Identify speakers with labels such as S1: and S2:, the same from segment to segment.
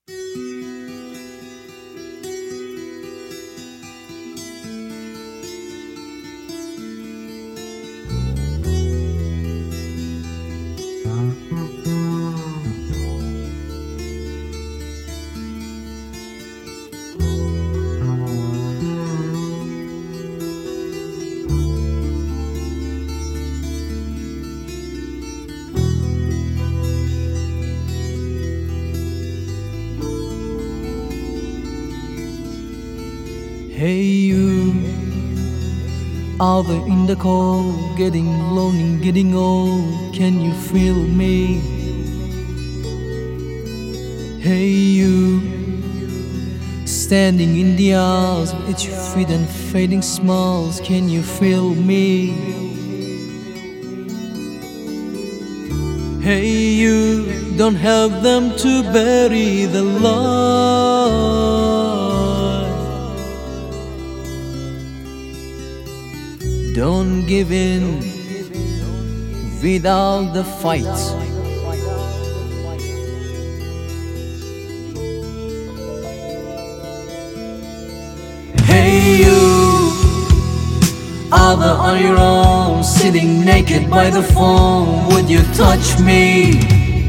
S1: Hey you, out there in the cold, getting lonely, getting old, can you feel me? Hey you, standing in the aisles with itchy feet and fading smiles, can you feel me? Hey you, don't help them to bury the light. Don't give in without the fight. Hey you, out there on your own, sitting naked by the phone, would you touch me?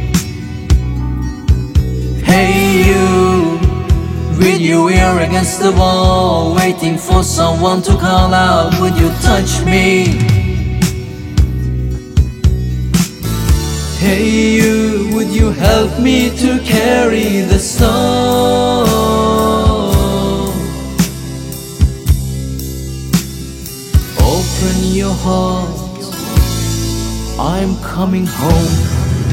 S1: Hey you, with your ear against the wall, waiting for someone to call out, would you touch me? Hey you, would you help me to carry the stone? Open your heart, I'm coming home.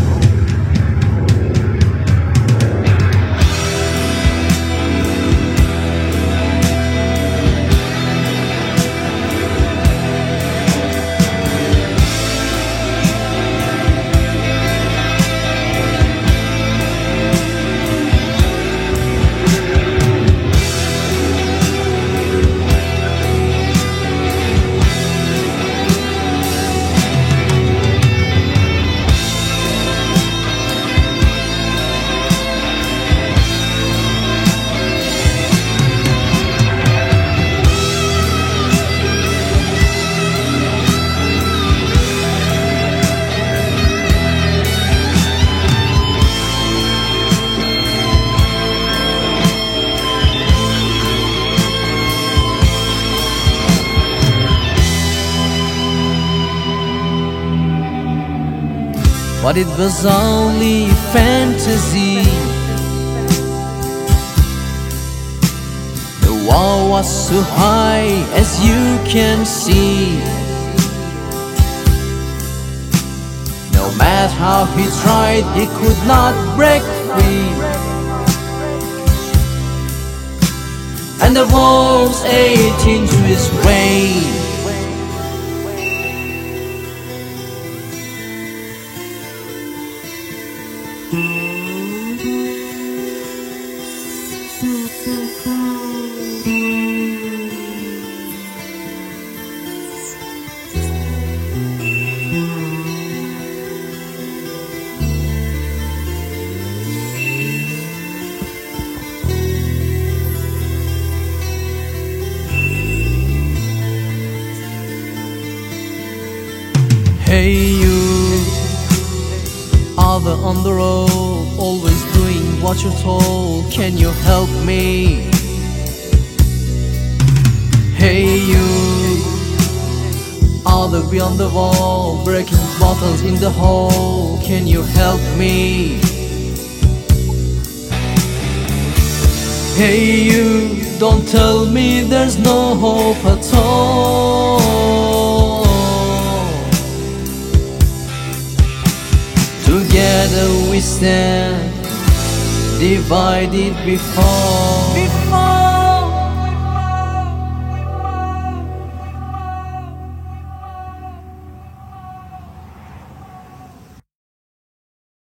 S1: But it was only fantasy. The wall was so high, as you can see. No matter how he tried, he could not break free. And the walls ate into his brain. Hey you, out there on the road, always doing what you're told, can you help me? Hey you, out there beyond the wall, breaking bottles in the hole, can you help me? Hey you, don't tell me there's no hope at all. Together we stand, divided before.